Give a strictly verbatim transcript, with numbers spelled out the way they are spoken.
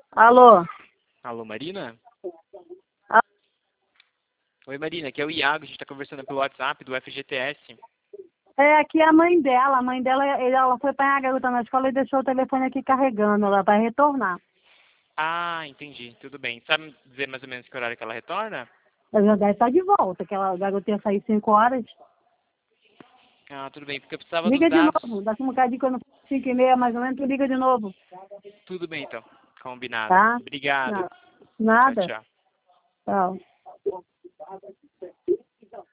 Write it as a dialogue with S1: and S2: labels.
S1: Alô?
S2: Alô, Marina?
S1: Ah,
S2: Oi, Marina, aqui é o Iago, a gente tá conversando pelo WhatsApp do F G T S.
S1: É aqui a mãe dela. A mãe dela, ela foi pegar a garota na escola e deixou o telefone aqui carregando. Ela vai retornar.
S2: Ah, entendi, tudo bem. Sabe dizer mais ou menos que horário que ela retorna?
S1: Ela já deve estar de volta, que ela, a garota ia sair cinco horas.
S2: Ah, tudo bem, porque eu precisava dos
S1: Liga de
S2: dados.
S1: novo. Daqui um bocadinho, quando cinco e meia mais ou menos, tu liga de novo.
S2: Tudo bem, então. Combinado.
S1: Tá?
S2: Obrigado.
S1: Não,
S2: Tchau,
S1: nada.
S2: tchau.
S1: Tchau.